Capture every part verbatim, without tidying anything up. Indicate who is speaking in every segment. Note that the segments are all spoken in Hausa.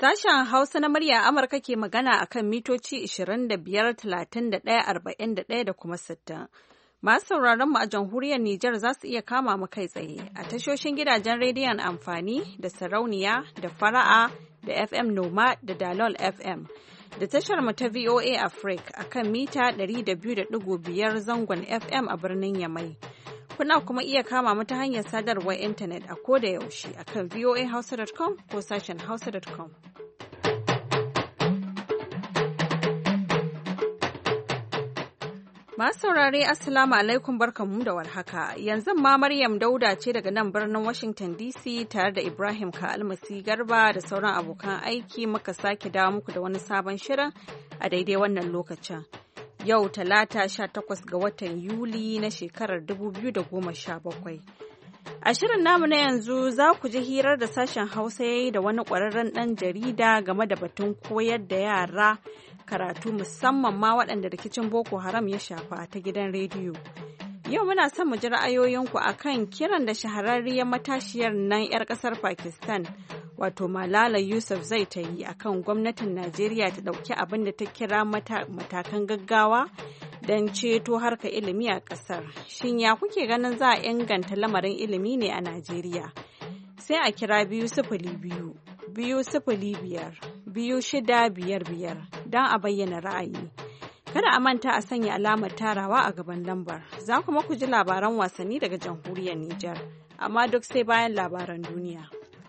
Speaker 1: Sashen Hausa na murya Amurka ke magana a kan mitoci ishirin da biyar, talatin da ɗaya, arba'in da ɗaya da kuma sittin. Masu sauraron mu a jamhuriyar Nijar za su iya kama mu kai tsaye a tashoshin gidajen rediyon amfani da sarauniya da fara'a da F M Noma da Dalol F M. Da tashar mu ta V O A Africa a kan mita ɗari da biyu da ɗigo biyar zangon F M a birnin Yamai. Kuna kuma iya kama mu ta hanyar sadarwar intanet a koda yaushe a kan voa hausa dot com ko sashen hausa dot com. Masu saurare Assalamu alaikum barkanmu da warhaka. Yanzu ma Maryam Dauda ce daga nan birnin Washington D C tare da Ibrahim Ka'almasi Garba da sauran abokan aiki muka sake dawo muku da wani sabon shirin a daidai wannan lokacin. Yau Talata sha takwas ga watan Yuli na shekarar dubu biyu da goma sha bakwai. A shirin namu na yanzu za ku ji hirar da sashen Hausa ya yi da wani ƙwararren ɗan jarida game da batun koyar da yara karatu musamman ma waɗanda rikicin Boko Haram ya shafa ta gidan rediyo. Yau muna son mu ji ra'ayoyinku a kan kiran da shahararriyar matashiyar nan 'yar ƙasar Pakistan wato Malala Yusuf zai ta yi a kan gwamnatin Najeriya ta ɗauki abin da ta kira matakan gaggawa don ceto harkar ilimi a ƙasar. Shin ya kuke ganin za a inganta lamarin ilimi ne a Najeriya? Sai a kira biyu sifili biyu, biyu sifili biyar, biyu shida biyar biyar don a bayyana ra'ayi. Kada a manta a sanya alamar tarawa a gaban lambar. Za kuma ku ji labaran wasanni daga jamhuriyar Nijar, amma duk sai bayan labaran duniya.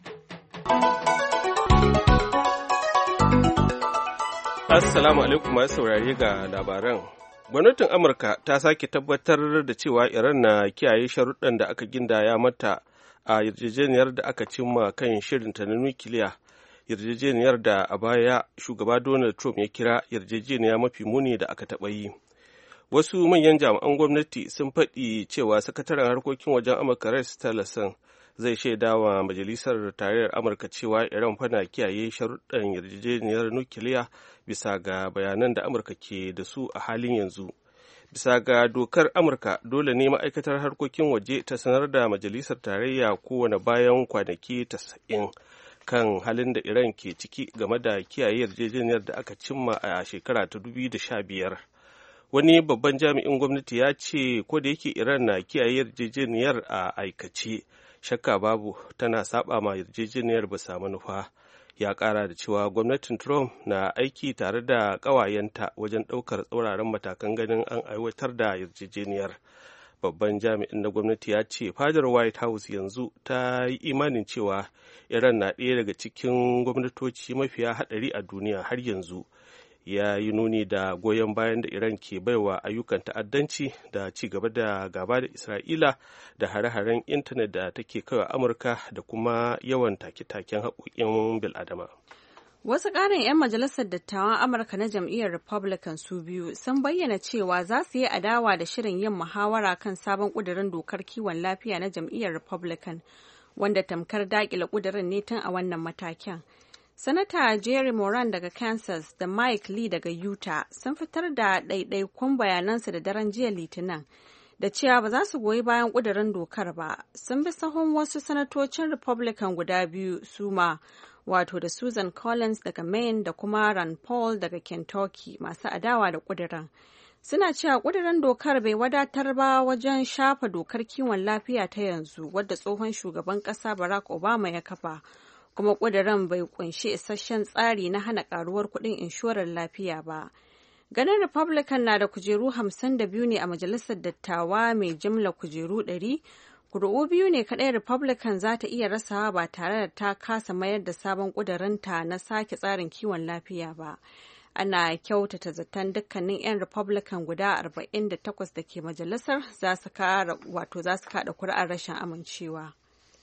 Speaker 2: Assalamu alaikum masu saurare ga labaran. Gwamnatin Amurka ta sake tabbatar da cewa Iran na kiyaye sharuɗan da aka gindaya mata a yarjejeniyar da aka cimma kan shirinta na nukiliya. Yarjejeniyar da a baya shugaba Donald Trump ya kira yarjejeniya mafi muni da aka taɓa yi. Wasu manyan jami'an gwamnati sun faɗi cewa sakataren harkokin wajen Amurka Rex Tillerson zai shaida wa Majalisar Tarayyar Amurka cewa Iran fana kiyaye sharuɗan yarjejeniyar nukiliya bisa ga bayanan da Amurka ke da su a halin yanzu. Bisa ga dokar Amurka dole ne ma'aikatar harkokin waje ta sanar da Majalisar Tarayya kowane bayan kwanaki tasa'in kan halin da Iran ke ciki game da kiyaye yarjejeniyar da aka cimma a shekara ta dubu biyu da sha biyar. Wani babban jami'in gwamnati ya ce ko da yake Iran na kiyaye yarjejeniyar a aikace, shakka babu tana saba ma yarjejeniyar bisa manufa. Ya kara da cewa gwamnatin Trump na aiki tare da ƙawayenta wajen ɗaukar tsauraran matakan ganin an aiwatar da yarjejeniyar. Babban jami'in na gwamnati ya ce fadar White House yanzu ta yi imanin cewa Iran na ɗaya daga cikin gwamnatoci mafiya haɗari a duniya har yanzu. Ya yi nuni da goyon bayan da Iran ke baiwa ayyukan ta'addanci da ci gaba da gaba da Isra'ila da hare-haren intanet da take kaiwa Amurka da kuma yawan take-taken haƙoƙin bil'adama.
Speaker 1: Wasu ƙarin 'yan majalisar dattawan Amurka na jam'iyyar Republican su biyu sun bayyana cewa za su yi adawa da shirin yin muhawara kan sabon ƙudurin dokar kiwon lafiya na jam'iyyar Republican, wanda tamkar daƙile ƙudurin ne tun a wannan matakin. Sanata Jerry Moran daga Kansas da Mike Lee daga Utah sun fitar da ɗaiɗaikun bayanansu da daren jiya Litinin da cewa ba za su goyi bayan ƙudurin dokar ba. Sun bi sahun wasu sanatocin Republican guda biyu su ma, wato da Susan Collins daga Maine da kuma Rand Paul daga Kentucky masu adawa da ƙudurin. Suna cewa ƙudurin dokar bai wadatar ba wajen shafa dokar kiwon lafiya ta yanzu wadda tsohon shugaban ƙasa Barack Obama ya kafa. Kuma ƙudurin bai kunshi isasshen tsari na hana ƙaruwar kuɗin inshorar lafiya ba. Ganin Republican na da kujeru hamsin da biyu ne a majalisar dattawa mai jimla kujeru ɗari, kuri'u biyu ne kaɗai Republican za ta iya rasawa ba tare da ta kasa mayar da sabon ƙudurinta na sake tsarin kiwon lafiya ba. Ana kyautata zaton dukkanin 'yan Republican guda arba'in da takwas da ke majalisar za su kaɗa kuri'ar rashin amincewa.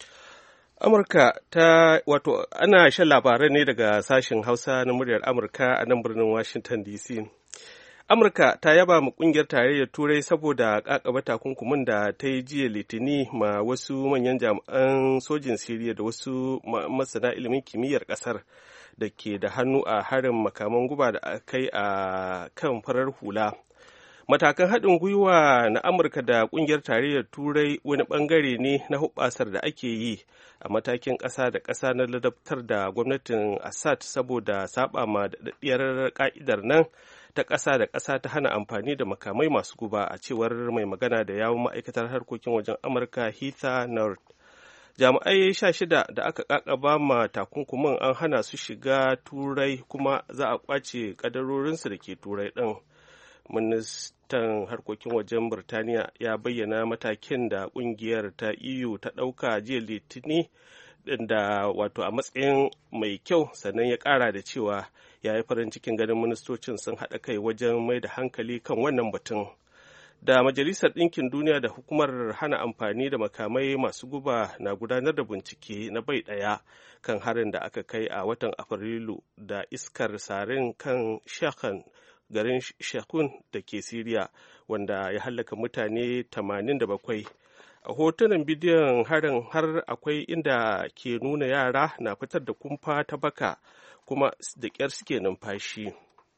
Speaker 2: Amurka ta wato ana shan labarai ne daga sashen Hausa na muryar Amurka a nan birnin Washington D C. Amurka ta yaba ma kungiyar tarayyar Turai saboda kakaba takunkumin da ta yi jiya Litini ma wasu manyan jami'an sojin Siriya da wasu masana ilimin kimiyyar kasar da ke da hannu a harin makaman guba da aka yi a kan farar hula. Matakan haɗin gwiwa na Amurka da ƙungiyar tarayyar Turai wani ɓangare ne na hubbasar da ake yi a matakin ƙasa da ƙasa na ladabtar da gwamnatin Assad saboda saba ma daɗaɗɗiyar ƙa'idar nan ta ƙasa da ƙasa ta hana amfani da makamai masu guba, a cewar mai magana da yawun ma'aikatar harkokin wajen Amurka Heather Nauert. Jami'ai sha shida da aka ƙaƙaba ma takunkumin an hana su shiga Turai kuma za a ƙwace ƙadarorinsu da ke Turai ɗin. Ministan harkokin wajen Birtaniya ya bayyana matakin da kungiyar ta E U ta ɗauka jiya Litini da wato a matsayin mai kyau, sannan ya ƙara da cewa ya yi farin cikin ganin ministocin sun haɗa kai wajen mai da hankali kan wannan batun. Da Majalisar Ɗinkin Duniya da Hukumar Hana Amfani da Makamai Masu Guba na gudanar da bincike na bai ɗaya kan harin da aka kai a watan Afrilu da iskar sarin kan Shakan, garin Shekun da ke Siriya, wanda ya hallaka mutane tamanin da bakwai. A hotunan bidiyon harin har akwai inda ke nuna yara na fitar da kumfa ta baka kuma da ƙyar suke numfashi.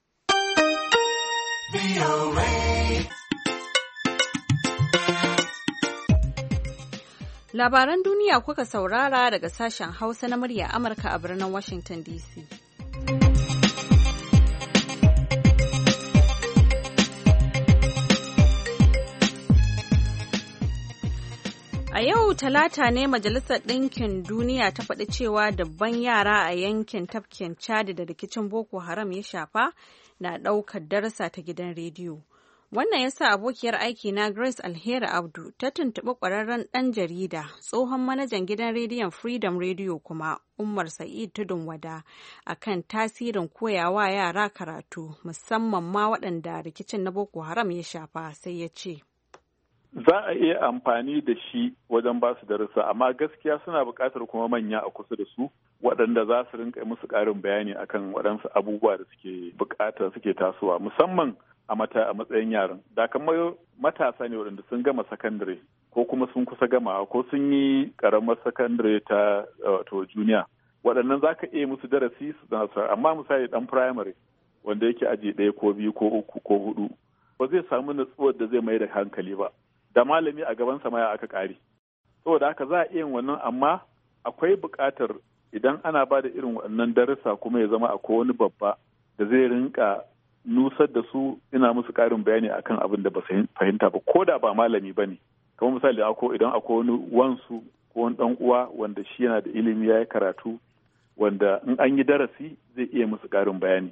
Speaker 1: Labaran duniya kuka saurara daga sashen Hausa na murya Amurka a birnin Washington D C. A yau Talata ne Majalisar Ɗinkin Duniya ta faɗi cewa dabban yara a yankin tafkin Chad da rikicin Boko Haram ya shafa na ɗaukar darasa ta gidan rediyo. Wannan ya sa abokiyar aiki na Grace Alheri Abdu ta tuntuɓi ƙwararren ɗan jarida, tsohon manajan gidan rediyon Freedom Radio kuma Umar Sa'id Tudun Wada, akan tasirin koyawa yara karatu, musamman ma waɗanda rikicin na Boko Haram ya shafa, sai ya ce.
Speaker 3: Za a iya amfani da shi wajen ba su darussa, amma gaskiya suna buƙatar kuma manya a kusa da su waɗanda za su rinka musu ƙarin bayani akan waɗansu abubuwa da suke buƙata suke tasowa, musamman a mata a matsayin yaran. Da kamar matasa ne waɗanda sun gama sakandare ko kuma sun kusa gama ko sun yi ƙaramar sakandare ta wato juniya. Waɗannan za ka iya musu darasi su nasara, amma misali ɗan firamare wanda yake aji ɗaya ko biyu ko uku ko hudu ba zai samu natsuwar da zai mai da hankali ba. Da malami a gaban samaya aka ƙare. Saboda haka za a iya yin wannan, amma akwai buƙatar idan ana ba da irin wannan darussa kuma ya zama akwai wani babba da zai rinka nusar da su, ina musu ƙarin bayani akan abin da ba fahimta ba, ko da ba malami ba ne. Kamar misali ako idan akwai wani wansu ko wani ɗan uwa wanda shi yana da ilimi ya yi karatu, wanda in an yi darasi zai iya musu ƙarin bayani.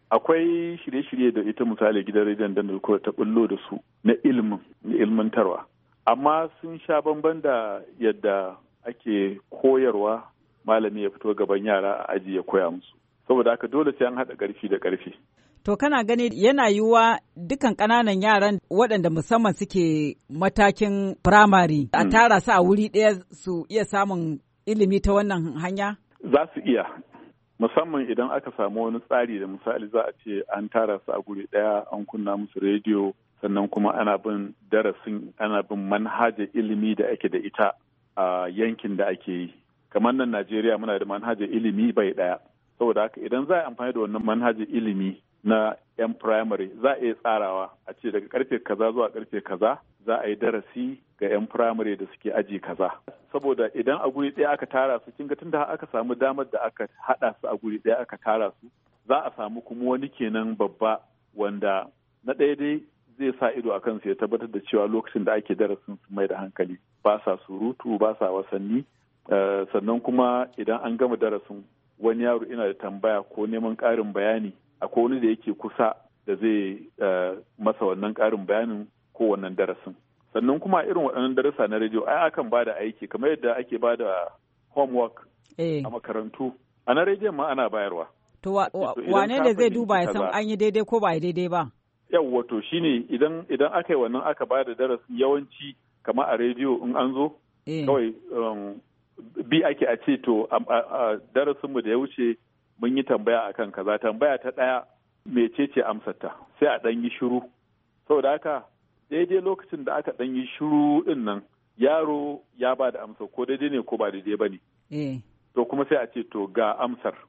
Speaker 3: Akwai shirye-shirye da ita misali gidan rediyon dandal ko ta bullo da su na ilimin na ilmantarwa, amma sun sha bamban da yadda ake koyarwa malami ya fito gaban yara a aji ya koya musu. Saboda haka dole sai an haɗa ƙarfi da ƙarfi.
Speaker 4: To kana gani yana yiwuwa dukan ƙananan yaran waɗanda musamman suke matakin firamare a tara su a wuri ɗaya su iya samun ilimi ta wannan hanya? Za
Speaker 3: su iya. Musamman idan aka samu wani tsari da misali za a ce an tara su a guri ɗaya, an kunna musu rediyo, sannan kuma ana bin darasin, ana bin manhajar ilimi da ake da ita a yankin da ake yi. Kamar nan Najeriya muna da manhajar ilimi bai ɗaya. Saboda haka idan za a amfani da wannan manhajar ilimi na 'yan firamare za a iya tsarawa a ce daga karfe kaza zuwa karfe kaza za a yi darasi ga 'yan firamare da suke aji kaza. Saboda idan a guri ɗaya aka tara su, kin ga tunda aka samu damar da aka haɗa su a guri ɗaya aka tara su, za a samu kuma wani kenan babba wanda na ɗaya dai zai sa ido a kansu ya tabbatar da cewa lokacin da ake darasin su mai da hankali, ba sa surutu, ba sa wasanni. Uh, sannan kuma idan an gama darasin wani yaro ina da tambaya ko neman ƙarin bayani, akwai wani da yake kusa da zai uh, masa wannan ƙarin bayanin ko wannan darasin. Sannan kuma irin waɗannan darasa na rediyo ai akan ba da aiki kamar yadda ake ba da homework eh. a makarantu. A na rediyon ma ana bayarwa.
Speaker 4: To wa, wa, wane da zai duba ya san an yi daidai ko ba yi daidai ba?
Speaker 3: Yawwa to shine idan idan aka yi wannan aka ba da darasi yawanci kamar a rediyo in an zo eh. kawai um, bi ake a ce to a darasinmu da ya wuce mun yi tambaya akan kaza, tambaya ta ɗaya mecece amsarta, sai a ɗan yi shiru. Saboda haka daidai lokacin da aka ɗan yi shiru ɗin nan yaro ya ba da amsar ko daidai ne ko ba daidai ba ne. To kuma sai a ce to ga amsar.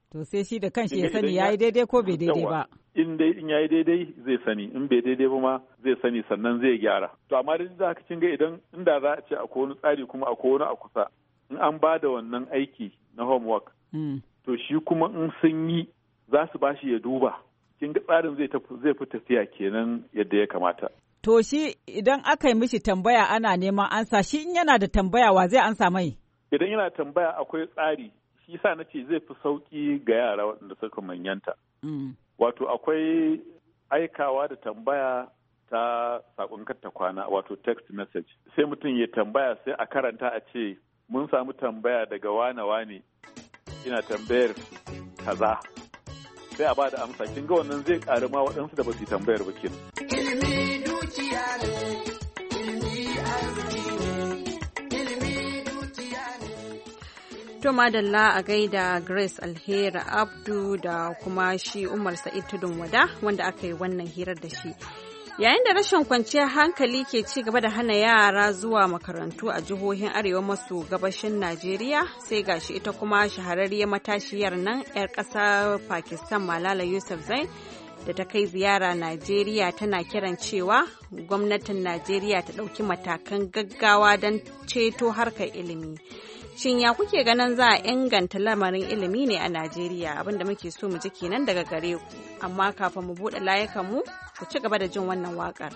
Speaker 4: To sai shi da kanshi ya sani ya yi daidai ko bai daidai ba.
Speaker 3: In dai in yayi daidai zai sani, in bai daidai ba ma zai sani sannan zai gyara. To amma da za ka kinga idan inda za a ce akwai wani tsari kuma akwai wani a kusa, in an ba da wannan aiki na homework, mm. to shi kuma in sun yi za su ba shi ya duba. Kin ga tsarin zai zai fi tafiya kenan yadda ya kamata.
Speaker 4: To shi idan aka yi mishi tambaya ana neman ansa, shi in yana da tambaya wa zai ansa mai?
Speaker 3: Idan yana tambaya akwai tsari, shi sa na ce zai fi sauki ga yara waɗanda suka manyanta. Mm. Wato akwai aikawa da tambaya ta saƙon karta kwana, wato text message. Sai mutum ya tambaya sai a karanta a ce, mun samu tambaya daga wane-wane, ina tambayar kaza. Sai a ba da amsa, kin ga wannan zai ƙari ma waɗansu da ba su yi tambayar ba kenan.
Speaker 5: Ilimi dukiya ne, ilimi arziki ne, ilimi dukiya ne.
Speaker 1: To madalla a gaida Grace Alheri Abdu da kuma shi Umar Sa'id Tudun Wada wanda aka yi wannan hirar da shi. Yayin da rashin kwanciyar hankali ke ci gaba da hana yara zuwa makarantu a jihohin arewa maso gabashin Najeriya, sai gashi ita kuma shahararriyar matashiyar nan 'yar ƙasar Pakistan Malala Yousafzai da ta kai ziyara Najeriya tana kiran cewa gwamnatin Najeriya ta ɗauki matakan gaggawa don ceto harkar ilimi. Shin ya kuke ganin za a inganta lamarin ilimi ne a Najeriya? Abinda muke so mu ji kenan daga gare ku. Amma kafin mu buɗe layukan mu, ku ci gaba da jin wannan waƙar.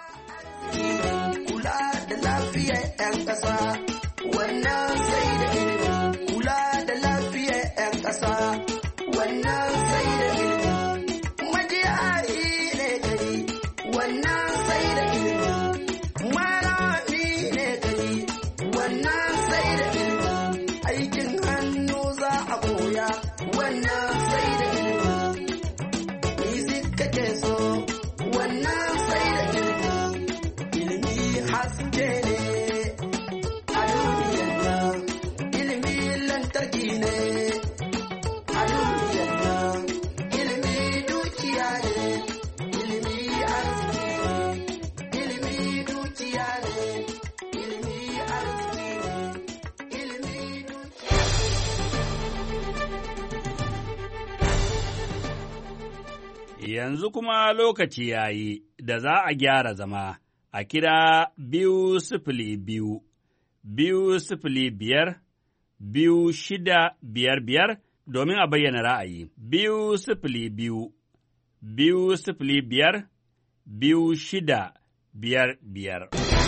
Speaker 5: Kula da lafiyar 'yan ƙasa, wannan sai da ilimi. Kula da lafiyar 'yan ƙasa, wannan sai da ilimi. Majiyari ne gari, wannan sai da ilimi. Malami ne gari, wannan sai da ilimi. Aikin hannu za a koya, wannan sai da ilimi. Music kake so, wannan sai da ilimi. Ilimi haske ne a duniyar nan, ilimi lantarki ne a duniyar nan. Ilimi dukiya ne, ilimi arziki ne, ilimi dukiya ne, ilimi arziki ne, ilimi dukiya.
Speaker 6: Yanzu kuma lokaci ya yi da za a gyara zama a kira biyu sifili biyu, biyu sifili biyar, biyu shida biyar biyar domin a bayyana ra'ayi. Biyu sifili biyu, biyu sifili biyar, biyu shida biyar biyar.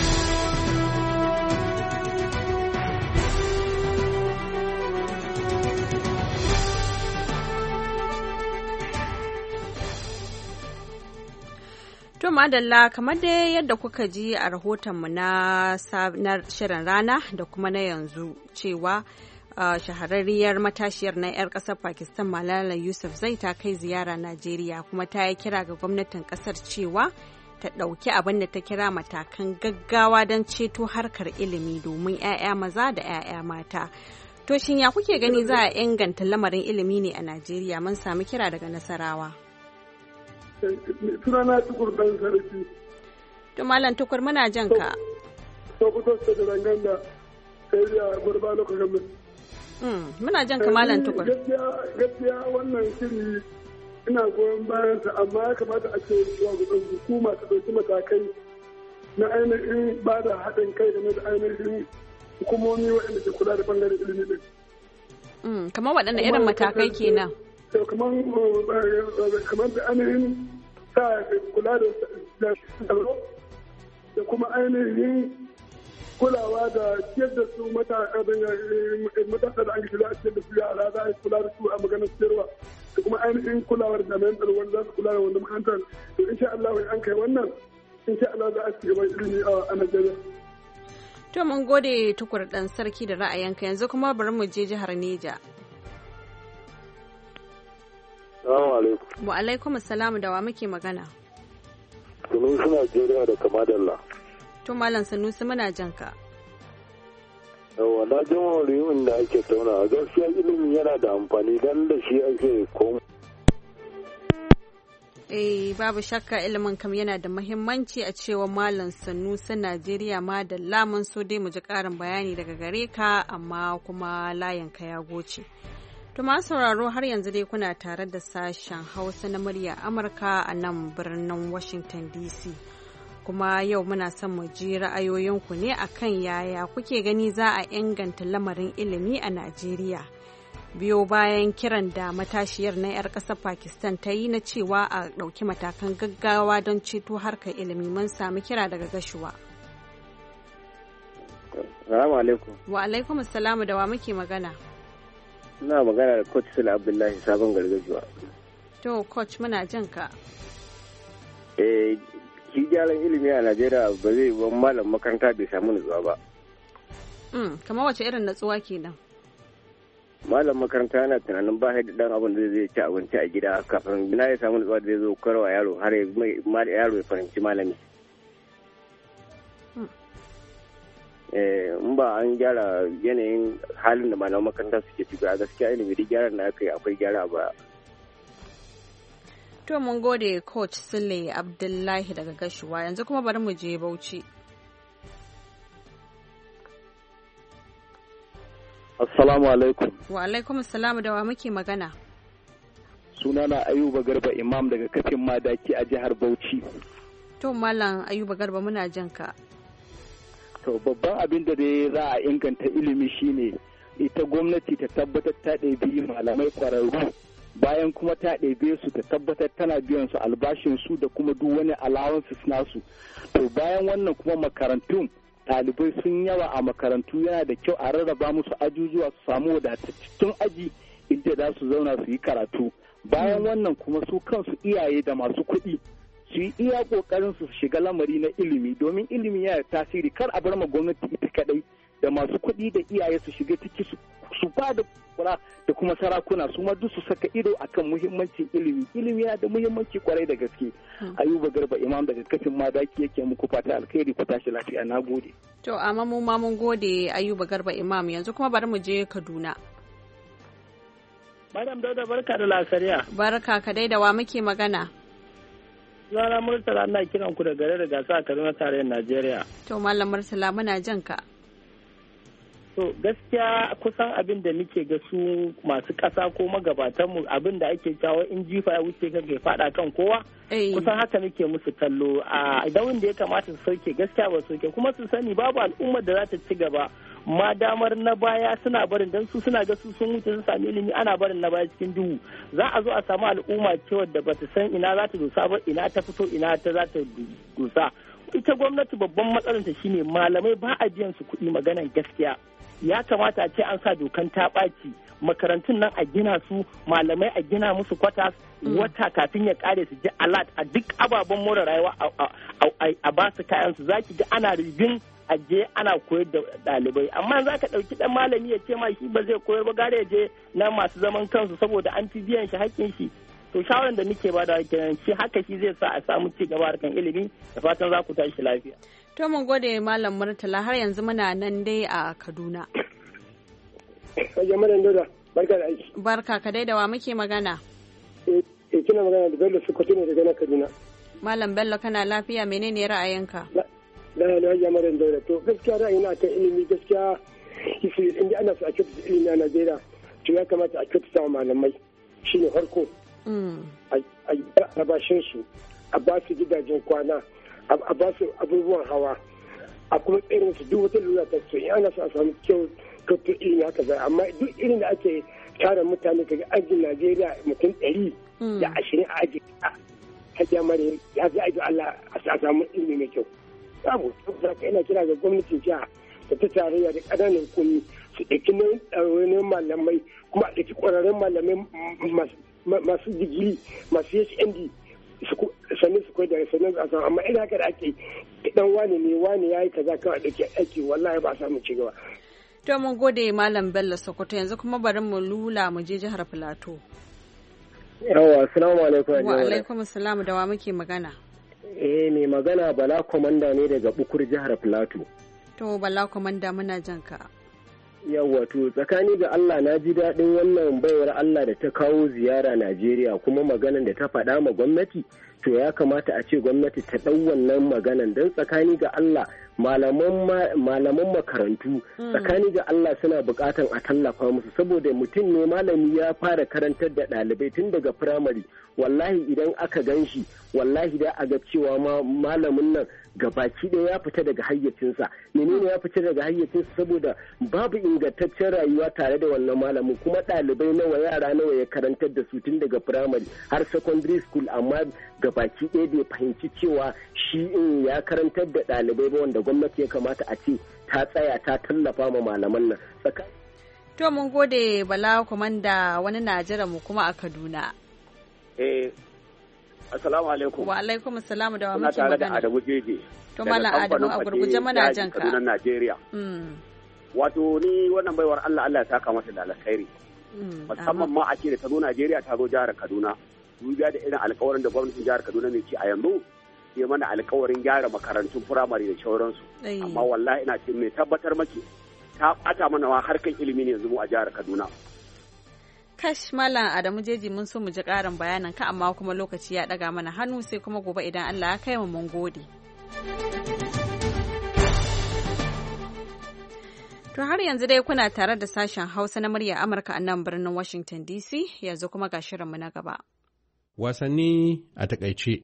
Speaker 1: To madalla kamar dai yadda kuka ji a rahotonmu na shirin rana da kuma na yanzu cewa uh, shahararriyar matashiyar na 'yar ƙasar Pakistan Malala Yousafzai ta kai ziyara Najeriya kuma ta yi kira ga gwamnatin ƙasar cewa ta ɗauki abin da ta kira matakan gaggawa don ceto harkar ilimi domin 'ya'ya maza da 'ya'ya mata. To shin ya kuke gani za a inganta lamarin ilimi ne a Najeriya? Mun sami kira daga Nasarawa.
Speaker 7: Sunana Tukur dan sarki.
Speaker 1: To Malam Tukur muna jan ka.
Speaker 7: So fito da rangan da sai da gurba lokacin mu.
Speaker 1: Mm, muna jan ka Malam Tukur.
Speaker 7: Gaskiya gaskiya wannan shiri ina goyon bayan ta amma ya kamata a ce shugaban hukuma ta dauki matakai na ainihin ba da haɗin kai game da ainihin hukumomi waɗanda ke kula da bangaren ilimi din.
Speaker 1: Mm, kamar waɗanne irin matakai kenan?
Speaker 7: kamar kamar da ainihin sa kula da tsaro da kuma ainihin kulawa da ciyar da su matasa da an gishiri a ciyar da su yara za a yi kula da su a maganar ciyarwa da kuma ainihin kulawar jami'an tsaro wanda za su kula da wanda makarantar to insha Allah an kai wannan insha Allah za a ci gaban ilimi a Najeriya.
Speaker 1: To mun gode Tukur dan sarki da ra'ayinka yanzu kuma bari mu je jihar Neja.
Speaker 8: Assalamu alaikum.
Speaker 1: Wa alaikum assalamu da wa muke magana.
Speaker 8: Sunusi Najeriya da Kamadalla.
Speaker 1: To Malam Sanusi muna jan ka.
Speaker 8: Yawa na ji maudu'in da ake tauna a gaskiya ilimi yana da amfani dan da shi ake komo.
Speaker 1: Eh babu shakka ilimin kam yana da muhimmanci a cewa Malam Sanusi Najeriya ma da lamun so dai mu ji karin bayani daga gare ka amma kuma layin ka ya goce. To masu sauraro har yanzu dai kuna tare da sashen Hausa na murya Amurka a nan birnin Washington D C. Kuma yau muna son mu ji ra'ayoyinku ne akan yaya kuke gani za a inganta lamarin ilimi a Najeriya. Biyo bayan kiran da matashiyar na 'yar ƙasar Pakistan ta yi na cewa a ɗauki matakan gaggawa don ceto harkar ilimi, mun sami kira daga Gashuwa.
Speaker 9: Salamu alaikum.
Speaker 1: Wa alaikum assalamu, da wa muke magana?
Speaker 9: Ina magana da Coach Sula Abdullahi sabon gargajiya.
Speaker 1: To Coach muna jin ka.
Speaker 9: Eh, shi gyaran ilimi a Najeriya ba zai ba malam makaranta bai samu nutsuwa ba.
Speaker 1: Mm, kamar wace irin natsuwa kenan?
Speaker 9: Malam makaranta yana tunanin ba da dan abin da zai ci abinci a gida kafin na ya samu nutsuwa da zai zo karwa yaro har yaro ya fahimci malami. in ba an gyara yanayin halin da malaman makaranta suke ciki a gaskiya ilimi da gyaran da aka yi akwai gyara ba.
Speaker 1: To mun gode Coach Sule Abdullahi daga Gashuwa, yanzu kuma bari mu je Bauchi.
Speaker 10: Assalamu alaikum.
Speaker 1: Wa alaikum assalamu, da wa muke magana?
Speaker 10: Sunana Ayuba Garba Imam daga kafin Madaki a jihar Bauchi.
Speaker 1: To Malam Ayuba Garba muna jan ka.
Speaker 10: To babban abin da dai za a inganta ilimi shine ita gwamnati ta tabbatar ta ɗebi malamai ƙwararru, bayan kuma ta ɗebe su ta tabbatar tana biyan su albashin su da kuma duk wani allowances nasu. To bayan wannan kuma makarantun ɗalibai sun yawa a makarantu, yana da kyau a rarraba musu ajujuwa su samu wadatattun aji inda za su zauna su yi karatu. Bayan wannan kuma su kansu iyaye da masu kuɗi su yi iya kokarin su shiga lamari na ilimi, domin ilimi yana da tasiri. Kar a bar ma gwamnati ita kadai, da masu kuɗi da iyaye su shiga ciki su ba da kura da kuma sarakuna su ma duk su saka ido akan muhimmancin ilimi. Ilimi yana da muhimmanci kwarai da gaske. Ayuba Garba Imam daga kafin Madaki yake muku fata alkhairi, ku tashi lafiya. Na gode.
Speaker 1: To amma mu ma mun gode Ayuba Garba Imam, yanzu kuma bari mu je Kaduna.
Speaker 11: Madam Dauda, barka da lasariya.
Speaker 1: Barka ka dai, da wa muke magana?
Speaker 11: Sunana Murtala, ana kiran ku da gare da gasa a Kaduna tarayyar Najeriya.
Speaker 1: To Malam Murtala muna jan ka.
Speaker 11: To gaskiya kusan abin da muke ga su masu ƙasa ko magabatanmu abin da ake jawo in jifa ya wuce kan ke faɗa kan kowa. Kusan haka muke musu kallo a idan da ya kamata su sauke gaskiya ba sauke, kuma su sani babu al'ummar da za ta ci gaba ma damar na baya suna barin dan su suna ga su sun wuce sun sami ilimi, ana barin na baya cikin duhu. Za a zo a samu al'umma cewa da bata san ina za ta dosa ba, ina ta fito ina ta za ta dosa. Ita gwamnati babban matsalarta shine malamai ba a biyan su kuɗi, maganan gaskiya. Ya kamata a ce an sa dokan ta ɓaci, makarantun nan a gina su, malamai a gina musu kwatas wata kafin ya kare su ji alat a duk ababen more rayuwa a ba su kayan su. Zaki ga ana rigin aje ana koyar da ɗalibai, amma za ka ɗauki ɗan malami ya ce ma shi ba zai koyar ba, gare ya je na masu zaman kansu saboda an fi biyan shi haƙƙin shi. To shawaran da nake ba da kenan, shi haka shi zai sa a samu ci gaba harkan ilimi, da fatan za ku tashi lafiya.
Speaker 1: To mun gode Malam Murtala, har yanzu muna nan dai a Kaduna.
Speaker 7: Barka da aiki.
Speaker 1: Barka ka dai, da wa muke magana?
Speaker 7: Eh kina magana da Bello Sokoto ne daga Kaduna.
Speaker 1: Malam Bello, kana lafiya, menene ra'ayinka?
Speaker 7: Da na ya maran daura. To gaskiya ra'ayina kan ilimi, gaskiya kifi inda ana so a kyautata ilimi a Najeriya, to ya kamata a kyautata malamai. Shine farko. A bashin su, a ba su gidajen kwana, a ba su abubuwan hawa, a kuma tsirin su duk wata lura ta so in ana so a samu kyau kyautu ilimi haka zai. Amma duk irin da ake tara mutane kaga ajin Najeriya mutum ɗari da ashirin a aji hajiya mare ya zai aji Allah a samu ilimi mai kyau. Babu, saboda ina kira ga gwamnatin jiha da ta tarayya da ƙananan hukumi su ɗauki nauyin malamai, kuma a ɗauki ƙwararrun malamai masu digiri masu H N D sannan su koyar da sannan a samu. Amma ina haka da ake dan wane ne wane ya yi kaza kawai da ke aiki, wallahi ba a samu ci gaba.
Speaker 1: To mun gode Malam Bello Sokoto, yanzu kuma bari mu lula mu je jihar Filato.
Speaker 9: Yawa, assalamu alaikum.
Speaker 1: Wa alaikum assalam, da wa muke magana?
Speaker 9: Eh, mai magana Bala Komanda ne daga Bukur jihar Filato.
Speaker 1: To Bala Komanda muna jan ka.
Speaker 9: Yawwa, to tsakani ga Allah na ji daɗin wannan baiwar Allah da ta kawo ziyara Najeriya, kuma maganan da ta faɗa ma gwamnati, to ya kamata a ce gwamnati ta ɗau wannan maganan, don tsakani ga Allah malaman makarantu tsakani ga Allah suna bukatan a tallafa musu saboda mutum ne malami ya fara karantar da ɗalibai tun daga firamare wallahi idan aka gan shi wallahi da a ga cewa ma malamin nan gabaki ɗaya ya fita daga hayyacinsa menene ya fita daga hayyacinsa saboda babu ingantaccen rayuwa tare da wannan malamin kuma ɗalibai nawa yara nawa ya karantar da su tun daga firamare har secondary school amma gabaki ɗaya bai fahimci cewa shi in ya karantar da ɗalibai ba wanda gwamnati ya kamata a ce ta tsaya ta tallafa ma malaman nan.
Speaker 1: To mun gode Bala Komanda wani na jira mu kuma a Kaduna.
Speaker 12: Eh Assalamu alaikum.
Speaker 1: Wa alaikum assalam da wa muke magana.
Speaker 12: Kuna tare da Adamu Jeje.
Speaker 1: To Malam Adamu a gurguje mana jan ka.
Speaker 12: Kaduna Najeriya. Mm. Wato ni wannan baiwar Allah Allah ya saka mata da alkhairi. Mm. Musamman ma a ce da ta zo Najeriya ta zo jihar Kaduna. Dubiya da irin alƙawarin da gwamnatin jihar Kaduna ne ce a yanzu sai mana alƙawarin gyara makarantun firamare da sauransu. Amma wallahi ina ce mai tabbatar maki ta ɓata mana wa harkan ilimi ne yanzu mu a jihar Kaduna.
Speaker 1: Kash Malam Adamu Jeji mun so mu ji ƙarin bayanan ka amma kuma lokaci ya ɗaga mana hannu sai kuma gobe idan Allah ya kai mu mun gode. To har yanzu dai kuna tare da sashen Hausa na murya Amurka a nan birnin Washington D C yanzu kuma ga shirinmu na gaba.
Speaker 13: Wasanni a takaice.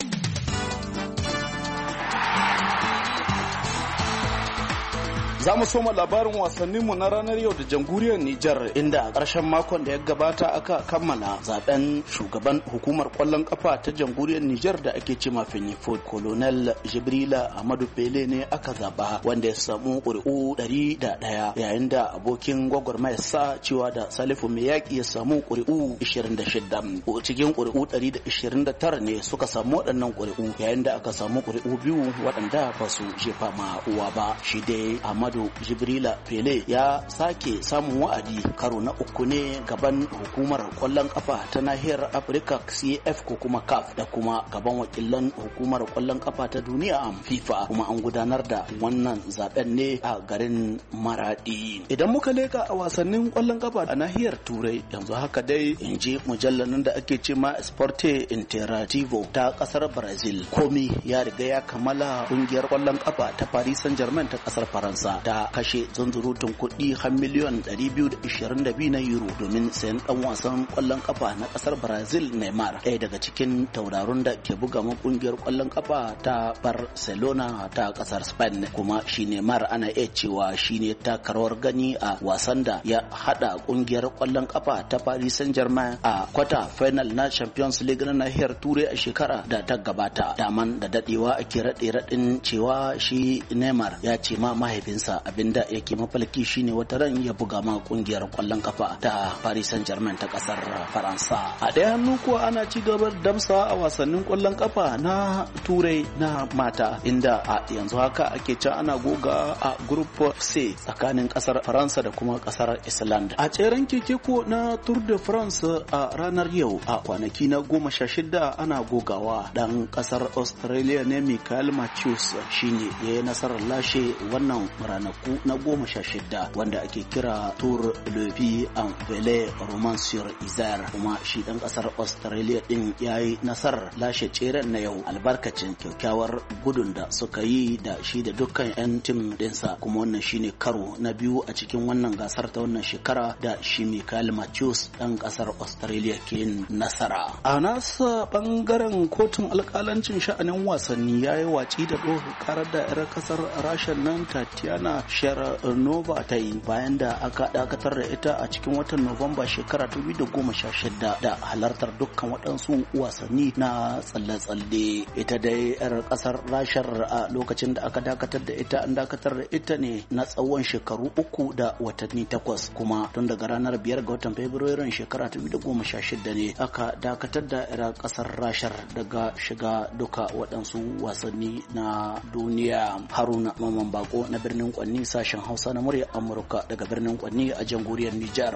Speaker 14: Za mu soma labarin wasanninmu na ranar yau da jamhuriyar Nijar inda a ƙarshen makon da ya gabata aka kammala zaben shugaban hukumar ƙwallon ƙafa ta jamhuriyar Nijar da ake ce ma Fenifod. Colonel Jibrila Ahmadu Pele ne aka zaba wanda ya samu ƙuri'u ɗari da ɗaya yayin da abokin gwagwarmayarsa cewa da Salifu Mai Yaƙi ya samu ƙuri'u ishirin da shida. Cikin ƙuri'u ɗari da ishirin da tara ne suka samu waɗannan ƙuri'u yayin da aka samu ƙuri'u biyu waɗanda ba su jefa ma uwa ba. Shi dai Ahmadu Jibrila Pele ya sake samun wa'adi karo na uku ne gaban hukumar kwallon kafa ta nahiyar Afirka C A F ko kuma C A F da kuma gaban wakilan hukumar kwallon kafa ta duniya FIFA kuma an gudanar da wannan zaben ne a garin Maradi. Idan muka leka a wasannin kwallon kafa a nahiyar Turai yanzu haka dai in ji mujallanin da ake ce ma Esporte Interativo ta kasar Brazil komi ya riga ya kammala kungiyar kwallon kafa ta Paris Saint-Germain ta kasar Faransa ta kashe zunzurutun kuɗi har miliyan ɗari biyu da ishirin da biyu na euro domin sayan ɗan wasan ƙwallon ƙafa na ƙasar Brazil Neymar, ɗaya daga cikin tauraron da ke buga ma ƙungiyar ƙwallon ƙafa ta Barcelona ta ƙasar Spain. Kuma shi Neymar ana iya cewa shi ne taka rawar gani a wasan da ya haɗa ƙungiyar ƙwallon ƙafa ta Paris Saint-Germain a kwata final na Champions League na nahiyar Turai a shekara da ta gabata. Daman da daɗewa ake raɗe-raɗin cewa shi Neymar ya ce ma mahaifinsa abinda yake mafalki shine wata ran ya buga ma kungiyar kwallon kafa ta Paris Saint-Germain ta kasar Faransa. A ɗaya hannu kuwa ana ci gaba da damsa a wasannin kwallon kafa na Turai na mata inda a yanzu haka ake can ana goga a Group C tsakanin kasar Faransa da kuma kasar Iceland. A tseren keke ko na Tour de France a ranar yau a kwanaki na goma sha shida ana gogawa dan kasar Australia ne Michael Matthews shine ya yi nasarar lashe wannan ranaku na goma sha shida wanda ake kira Tour Le Vie en Vele Romance sur Isère kuma shi dan kasar Australia din yayi nasarar lashe tseren na yau albarkacin kyakkyawar gudun da suka yi da shi da dukkan yan tim dinsa kuma wannan shine karo na biyu a cikin wannan gasar ta wannan shekara da shi Michael Matthews dan kasar Australia ke nasara. A nasa bangaren kotun alkalancin sha'anin wasanni yayi waci da doka karar da yar kasar Rasha nan Tatiana Sharanova ta yi bayan da aka dakatar da ita a cikin watan Nuwamba shekara ta dubu da goma sha shida da halartar dukkan waɗansu wasanni na tsalle-tsalle. Ita dai 'yar ƙasar Rashar a lokacin da aka dakatar da ita an dakatar da ita ne na tsawon shekaru uku da watanni takwas kuma tun daga ranar biyar ga watan Fabrairun shekara ta dubu da goma sha shida ne aka dakatar da 'yar ƙasar Rashar daga shiga duka waɗansu wasanni na duniya. Haruna Maman Bako na birnin Kwanni sashen Hausa na murya Amurka daga birnin Kwanni a jamhuriyar Nijar.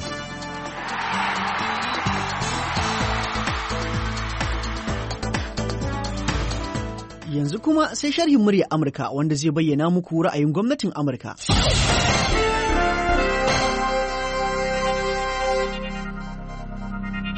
Speaker 15: Yanzu kuma sai sharhin murya Amurka wanda zai bayyana muku ra'ayin gwamnatin Amurka.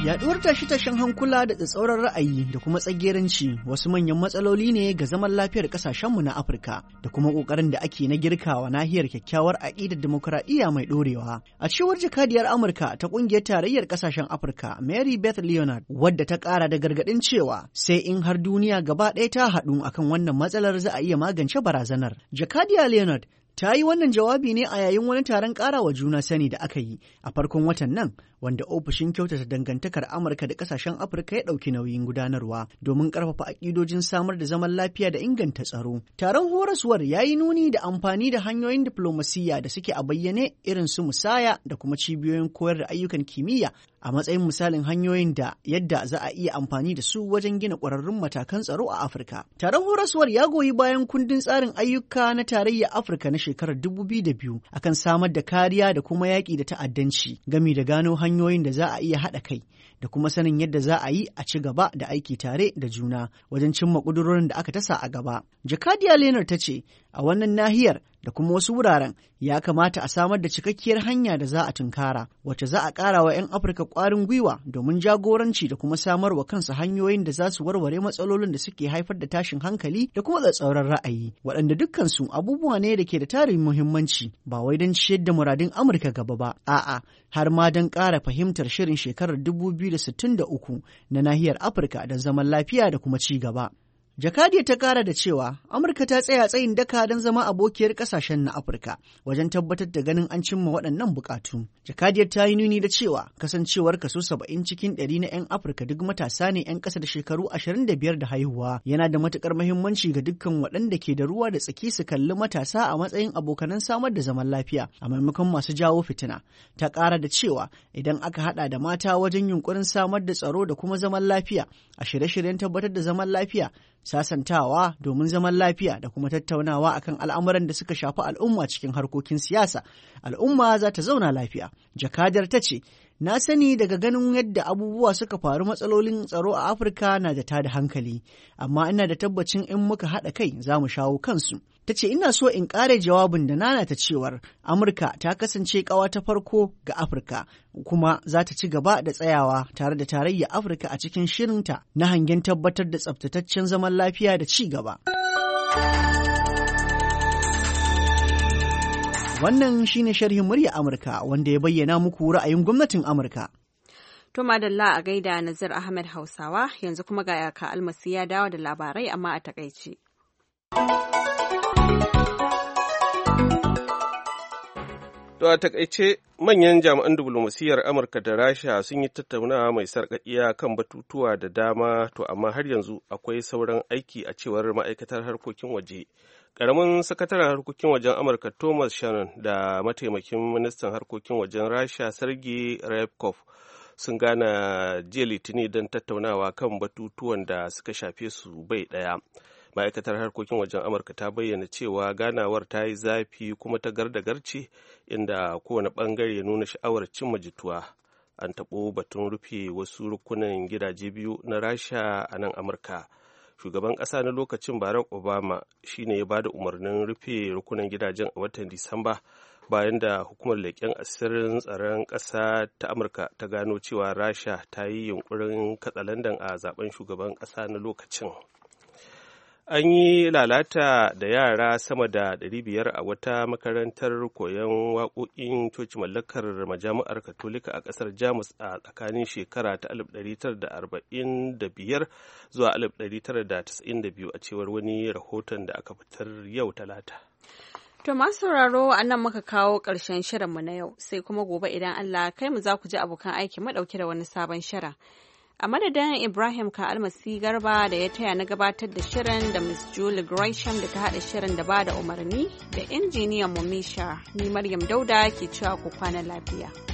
Speaker 15: Yaɗuwar tashe-tashen hankula da tsatsauran ra'ayi da kuma tsageranci wasu manyan matsaloli ne ga zaman lafiyar ƙasashenmu na Afirka da kuma ƙoƙarin da ake na girkawa nahiyar kyakkyawar aƙidar demokuraɗiyya mai ɗorewa. A cewar jakadiyar Amurka ta ƙungiyar tarayyar ƙasashen Afirka, Mary Beth Leonard, wadda ta ƙara da gargaɗin cewa sai in har duniya gaba ɗaya ta haɗu akan wannan matsalar za a iya magance barazanar. Jakadiya Leonard ta yi wannan jawabi ne a yayin wani taron ƙarawa juna sani da aka yi a farkon watan nan, wanda ofishin kyautata dangantakar Amurka da ƙasashen Afirka ya ɗauki nauyin gudanarwa domin ƙarfafa aƙidojin samar da zaman lafiya da inganta tsaro. Taron horaswar ya yi nuni da amfani da hanyoyin diflomasiyya da suke a bayyane irin su musaya da kuma cibiyoyin koyar da ayyukan kimiyya a matsayin misalin hanyoyin da yadda za a iya amfani da su wajen gina ƙwararrun matakan tsaro a Afirka. Taron horaswar ya goyi bayan kundin tsarin ayyuka na tarayyar Afirka na shekarar dubu biyu da biyu akan samar da kariya da kuma yaƙi da ta'addanci, gami da gano hanyoyin da za a iya haɗa kai da kuma sanin yadda za a yi a ci gaba da aiki tare da juna wajen cimma ƙudurorin da aka tasa a gaba. Jakadiya Leonard ta ce a wannan nahiyar da kuma wasu wuraren ya kamata a samar da cikakkiyar hanya da za a tunkara wacce za a ƙara wa 'yan Afirka ƙwarin gwiwa domin jagoranci da kuma samar wa kansu hanyoyin da za su warware matsalolin da suke haifar da tashin hankali da kuma tsatsauran ra'ayi, waɗanda dukkansu abubuwa ne da ke da tarin muhimmanci ba wai don ciyar da muradin Amurka gaba ba, a'a har ma don ƙara fahimtar shirin shekarar dubu biyu da sittin da uku na nahiyar Afirka don zaman lafiya da kuma ci gaba. Jakadiya ta kara da cewa Amurka ta tsaya tsayin daka don zama abokiyar kasashen na Afirka wajen tabbatar da ganin an cimma waɗannan bukatu. Jakadiyar ta yi nuni da cewa kasancewar kaso saba'in cikin ɗari na 'yan Afirka duk matasa ne 'yan ƙasa da shekaru ashirin da biyar da haihuwa yana da matuƙar muhimmanci ga dukkan waɗanda ke da ruwa da tsaki su kalli matasa a matsayin abokanan samar da zaman lafiya a maimakon masu jawo fitina. Ta ƙara da cewa idan aka haɗa da mata wajen yunƙurin samar da tsaro da kuma zaman lafiya a shirye-shiryen tabbatar da zaman lafiya, sasantawa domin zaman lafiya da kuma tattaunawa akan al'amuran da suka shafi al'umma cikin harkokin siyasa, al'umma za ta zauna lafiya. Jakadar ta ce, na sani daga ganin yadda abubuwa suka faru matsalolin tsaro a Afirka na da tada hankali, amma ina da tabbacin in muka haɗa kai za mu shawo kansu. Ta ce ina so in ƙare jawabin da nana ta cewar Amurka ta kasance ƙawa ta farko ga Afirka kuma za ta ci gaba da tsayawa tare da tarayyar Afirka a cikin shirinta na hangen tabbatar da tsabtataccen zaman lafiya da ci gaba. Wannan shine sharhin murya Amurka wanda ya bayyana muku ra'ayin gwamnatin Amurka.
Speaker 1: To madalla a gaida Nazir Ahmed Hausawa, yanzu kuma ga yaka almasi ya dawo da labarai amma a takaice.
Speaker 2: To a takaice manyan jami'an diflomasiyyar Amurka da Rasha sun yi tattaunawa mai sarƙaƙiya kan batutuwa da dama, to amma har yanzu akwai sauran aiki a cewar ma'aikatar harkokin waje. Ƙaramin sakataren harkokin wajen Amurka Thomas Shannon da mataimakin ministan harkokin wajen Rasha Sergei Ryabkov sun gana jiya Litinin don tattaunawa kan batutuwan da suka shafe su bai ɗaya. Ma'aikatar harkokin wajen Amurka ta bayyana cewa ganawar ta yi zafi kuma ta gardagarce, inda kowane ɓangare ya nuna sha'awar cimma jituwa. An taɓo batun rufe wasu rukunan gidaje biyu na Rasha a nan Amurka. Shugaban ƙasa na lokacin Barack Obama shine ya bada umarnin rufe rukunan gidajen a watan Disamba, bayan da hukumar leƙen asirin tsaron ƙasa ta Amurka ta gano cewa Rasha ta yi yunkurin katsalandan a zaben shugaban ƙasa na lokacin. An yi lalata da yara sama da ɗari biyar a wata makarantar koyon waƙoƙin coci mallakar majami'ar Katolika a ƙasar Jamus a tsakanin shekara ta alif ɗari tara da arba'in da biyar zuwa alif ɗari tara da tasa'in da biyu a cewar wani rahoton da aka fitar yau Talata.
Speaker 1: To masu sauraro a nan muka kawo ƙarshen shirinmu na yau, sai kuma gobe idan Allah kai mu za ku ji abokan aiki madauke da wani sabon shirin. A madadin Ibrahim ka almasi garba da ya taya na gabatar da shirin da Miss Julie Gresham da ta haɗa shirin da ba da umarni da injiniyan mu Misha, ni Maryam Dauda ke cewa ku kwana lafiya.